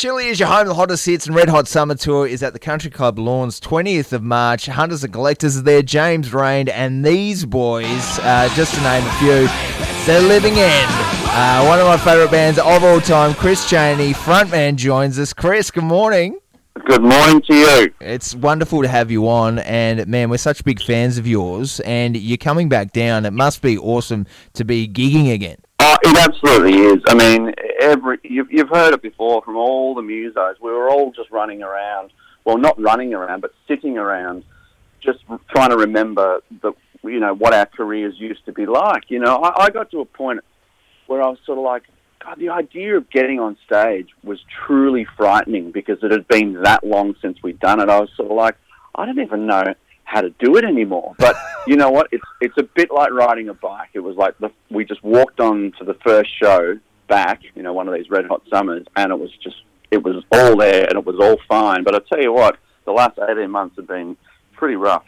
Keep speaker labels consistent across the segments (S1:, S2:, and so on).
S1: Chile is your home. The hottest hits and Red Hot Summer Tour is at the Country Club Lawns, 20th of March. Hunters and Collectors are there. James Rain and these boys, just to name a few. They're Living End. One of my favourite bands of all time, Chris Chaney, frontman, joins us. Chris, good morning.
S2: Good morning to you.
S1: It's wonderful to have you on, and man, we're such big fans of yours, and you're coming back down. It must be awesome to be gigging again.
S2: Oh, it absolutely is. I mean, you've heard it before from all the musos. We were all just running around. Well, not running around, but sitting around, just trying to remember what our careers used to be like. I got to a point where I was sort of like, God, the idea of getting on stage was truly frightening because it had been that long since we'd done it. I was sort of like, I don't even know how to do it anymore. But you know what? It's a bit like riding a bike. It was like we just walked on to the first show back, one of these Red Hot Summers, and it was all there and it was all fine. But I tell you what, the last 18 months have been pretty rough.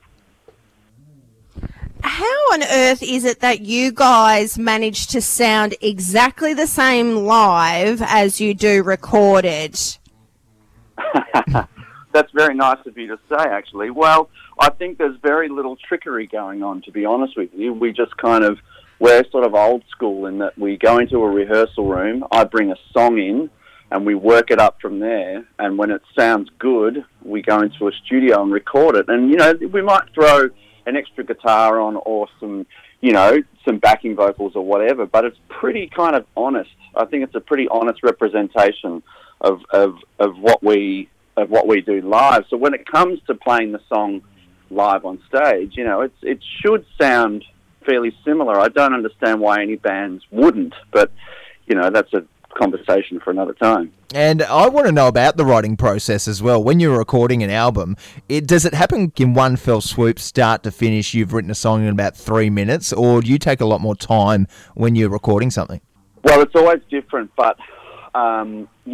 S3: How on earth is it that you guys manage to sound exactly the same live as you do recorded?
S2: That's very nice of you to say, actually. Well, I think there's very little trickery going on, to be honest with you. We're sort of old school in that we go into a rehearsal room, I bring a song in, and we work it up from there. And when it sounds good, we go into a studio and record it. And, we might throw an extra guitar on or some backing vocals or whatever, but it's pretty kind of honest. I think it's a pretty honest representation of what we do live. So when it comes to playing the song live on stage, it should sound fairly similar. I don't understand why any bands wouldn't, but that's a conversation for another time.
S1: And I want to know about the writing process as well. When you're recording an album, does it happen in one fell swoop, start to finish? You've written a song in about 3 minutes, or do you take a lot more time when you're recording something?
S2: Well, it's always different, but I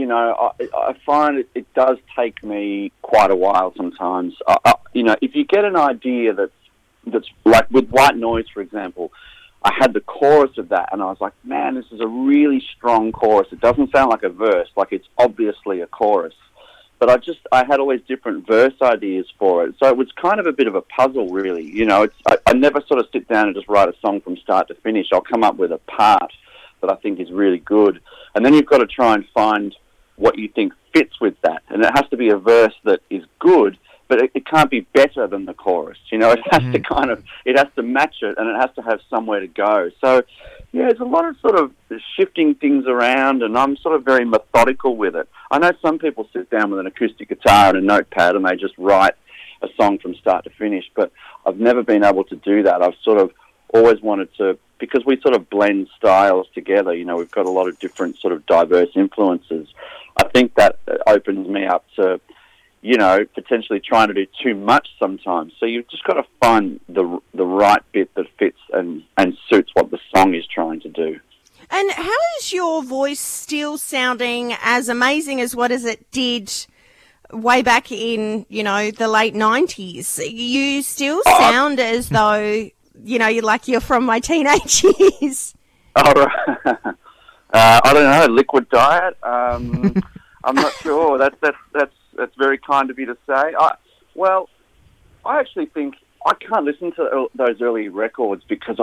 S2: find it does take me quite a while sometimes. If you get an idea that's like with White Noise, for example, I had the chorus of that, and I was like, man, this is a really strong chorus. It doesn't sound like a verse, like it's obviously a chorus. But I had always different verse ideas for it. So it was kind of a bit of a puzzle, really. I never sort of sit down and just write a song from start to finish. I'll come up with a part that I think is really good. And then you've got to try and find what you think fits with that. And it has to be a verse that is good, but it can't be better than the chorus. It has it has to match it, and it has to have somewhere to go. So, yeah, there's a lot of sort of shifting things around, and I'm sort of very methodical with it. I know some people sit down with an acoustic guitar and a notepad and they just write a song from start to finish, but I've never been able to do that. I've sort of always wanted to, because we sort of blend styles together, we've got a lot of different sort of diverse influences. I think that opens me up to potentially trying to do too much sometimes. So you've just got to find the right bit that fits and suits what the song is trying to do.
S3: And how is your voice still sounding as amazing as what it did way back in, the late 90s? You still sound as though, you're from my teenage years.
S2: Oh, right. I don't know, liquid diet? I'm not sure. That's very kind of you to say. I actually think I can't listen to those early records because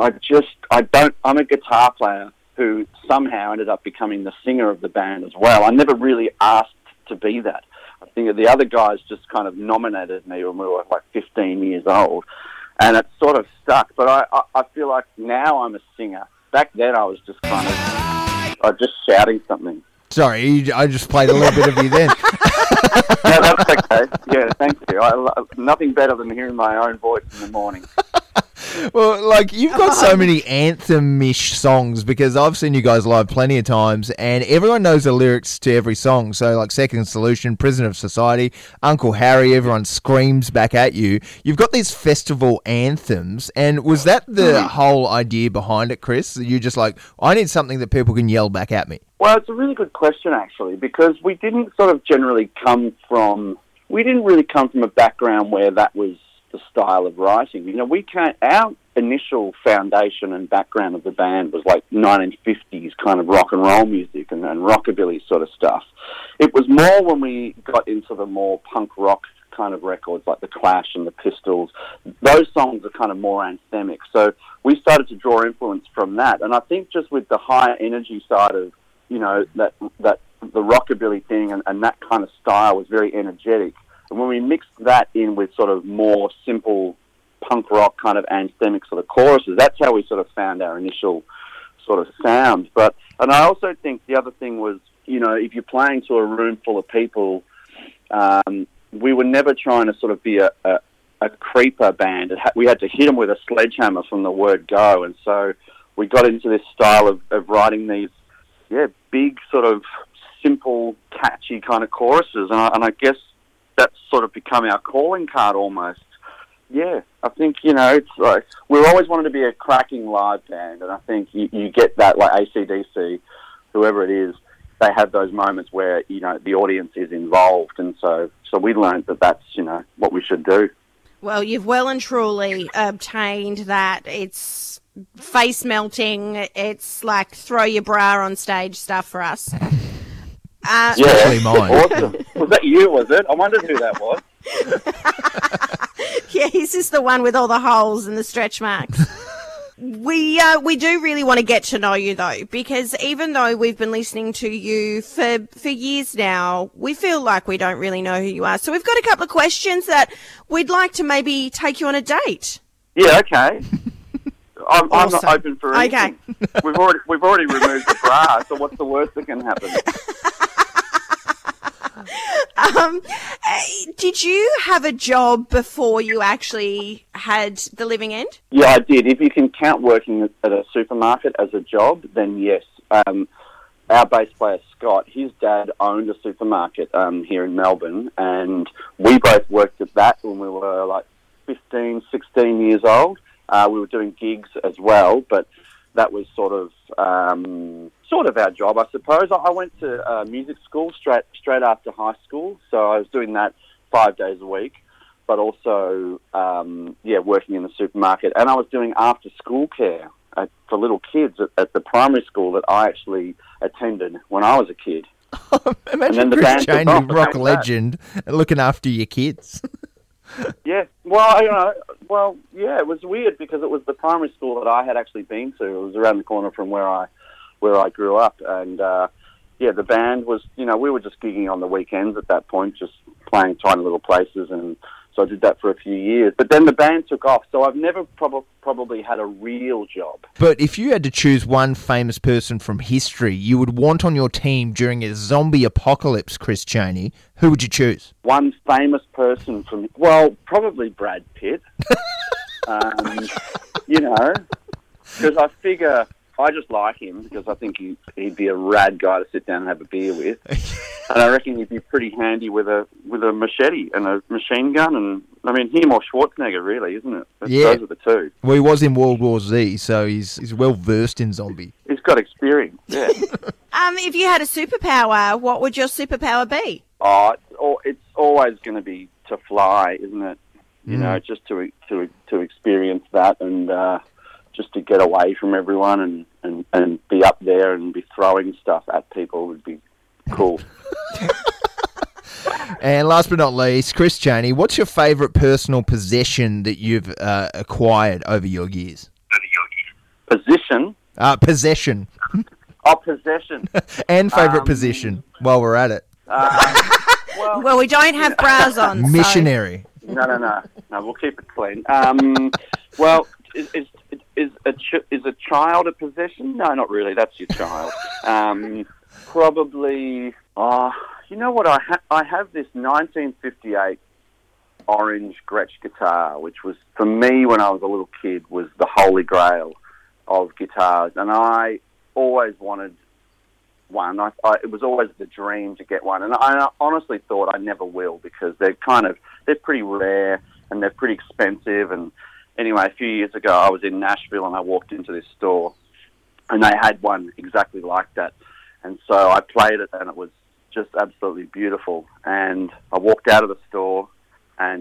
S2: I'm a guitar player who somehow ended up becoming the singer of the band as well. I never really asked to be that. I think the other guys just kind of nominated me when we were like 15 years old, and it sort of stuck. But I feel like now I'm a singer. Back then I was just just shouting something.
S1: Sorry, I just played a little bit of you then.
S2: No, that's okay. Yeah, thank you. Nothing better than hearing my own voice in the morning.
S1: Well, you've got so many anthem-ish songs because I've seen you guys live plenty of times and everyone knows the lyrics to every song. So, Second Solution, Prisoner of Society, Uncle Harry, everyone screams back at you. You've got these festival anthems, and was that the whole idea behind it, Chris? You're just like, I need something that people can yell back at me.
S2: Well, it's a really good question, actually, because we didn't really come from a background where that was the style of writing. You know, our initial foundation and background of the band was like 1950s kind of rock and roll music and rockabilly sort of stuff. It was more when we got into the more punk rock kind of records like the Clash and the Pistols. Those songs are kind of more anthemic. So we started to draw influence from that. And I think just with the higher energy side of, you know, that the rockabilly thing and that kind of style was very energetic. And when we mixed that in with sort of more simple punk rock kind of anthemic sort of choruses, that's how we sort of found our initial sort of sound. And I also think the other thing was, you know, if you're playing to a room full of people, we were never trying to sort of be a creeper band. We had to hit them with a sledgehammer from the word go. And so we got into this style of writing these, big sort of simple, catchy kind of choruses. And I guess that's sort of become our calling card almost. Yeah, I think, you know, it's like we've always wanted to be a cracking live band, and I think you get that, like AC/DC, whoever it is, they have those moments where, you know, the audience is involved, and so we learned that that's, you know, what we should do.
S3: Well, you've well and truly obtained that. It's face melting. It's like throw your bra on stage stuff for us.
S1: Especially mine.
S2: Awesome. Was that you, was it? I wondered who that was.
S3: Yeah, he's just the one with all the holes and the stretch marks. We do really want to get to know you, though, because even though we've been listening to you for years now, we feel like we don't really know who you are. So we've got a couple of questions that we'd like to maybe take you on a date.
S2: Yeah, okay. I'm not open for anything. Okay. We've already removed the bra, so what's the worst that can happen?
S3: Did you have a job before you actually had the Living End?
S2: Yeah, I did. If you can count working at a supermarket as a job, then yes. Our bass player, Scott, his dad owned a supermarket here in Melbourne, and we both worked at that when we were like 15, 16 years old. We were doing gigs as well, but that was sort of our job, I suppose. I went to music school straight after high school, so I was doing that 5 days a week, but also, working in the supermarket. And I was doing after-school care for little kids at the primary school that I actually attended when I was a kid.
S1: Imagine Chris Chaney, rock legend, looking after your kids.
S2: Yeah, well, you know, it was weird because it was the primary school that I had actually been to. It was around the corner from where I grew up, and the band was, you know, we were just gigging on the weekends at that point, just playing tiny little places, and so I did that for a few years. But then the band took off, so I've never probably had a real job.
S1: But if you had to choose one famous person from history you would want on your team during a zombie apocalypse, Chris Chaney, who would you choose?
S2: One famous person from, well, probably Brad Pitt. You know, because I figure I just like him because I think he'd be a rad guy to sit down and have a beer with. And I reckon he'd be pretty handy with a machete and a machine gun. And I mean, him or Schwarzenegger, really, isn't it?
S1: Yeah.
S2: Those are the two.
S1: Well, he was in World War Z, so he's well versed in zombie.
S2: He's got experience, yeah.
S3: If you had a superpower, what would your superpower be?
S2: Oh, it's always going to be to fly, isn't it? You know, just to experience that and just to get away from everyone and be up there and be throwing stuff at people would be cool.
S1: And last but not least, Chris Chaney, what's your favourite personal possession that you've acquired over your years?
S2: Position?
S1: Possession.
S2: Oh, possession.
S1: And favourite position, while we're at it.
S3: Well, we don't have bras on.
S1: Missionary.
S2: So. No, we'll keep it clean. Well, is a child a possession? No, not really. That's your child. Probably. You know what? I have this 1958 orange Gretsch guitar, which was, for me when I was a little kid, was the holy grail of guitars, and I always wanted one. It was always the dream to get one, and I honestly thought I never will because they're pretty rare and they're pretty expensive. And anyway, a few years ago, I was in Nashville and I walked into this store, and they had one exactly like that, and so I played it, and it was just absolutely beautiful. And I walked out of the store, and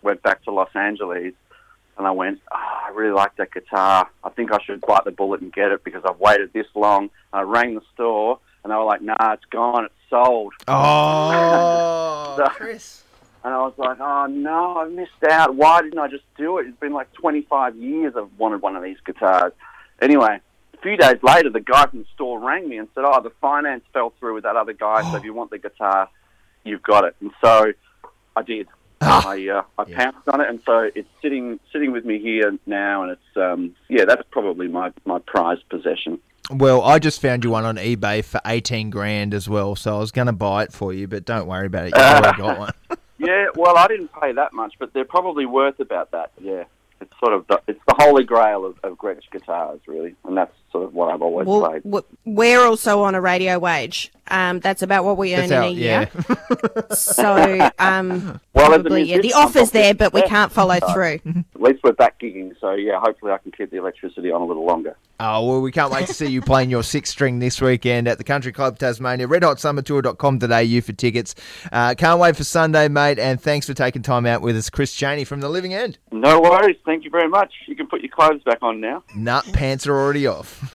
S2: went back to Los Angeles, and I went, I really like that guitar. I think I should bite the bullet and get it because I've waited this long. And I rang the store, and they were like, nah, it's gone. It's sold.
S1: Oh,
S2: So-
S1: Chris.
S2: And I was like, oh, no, I missed out. Why didn't I just do it? It's been like 25 years I've wanted one of these guitars. Anyway, a few days later, the guy from the store rang me and said, the finance fell through with that other guy, so if you want the guitar, you've got it. And so I did. I pounced on it, and so it's sitting with me here now, and it's, that's probably my prized possession.
S1: Well, I just found you one on eBay for 18 grand as well, so I was going to buy it for you, but don't worry about it. You've already got one.
S2: Yeah, well, I didn't pay that much, but they're probably worth about that, yeah. It's sort of it's the holy grail of Gretsch guitars, really, and that's sort of what I've always played.
S3: We're also on a radio wage. That's about what we earn in a year.
S1: Yeah.
S3: So, probably, the offer's there, but we can't follow through.
S2: At least we're back gigging, so yeah, hopefully I can keep the electricity on a little longer.
S1: Oh, well, we can't wait to see you playing your sixth string this weekend at the Country Club Tasmania. RedHotSummerTour.com.au for tickets. Can't wait for Sunday, mate, and thanks for taking time out with us. Chris Chaney from The Living End.
S2: No worries. Thank you very much. You can put your clothes back on now.
S1: Pants are already off.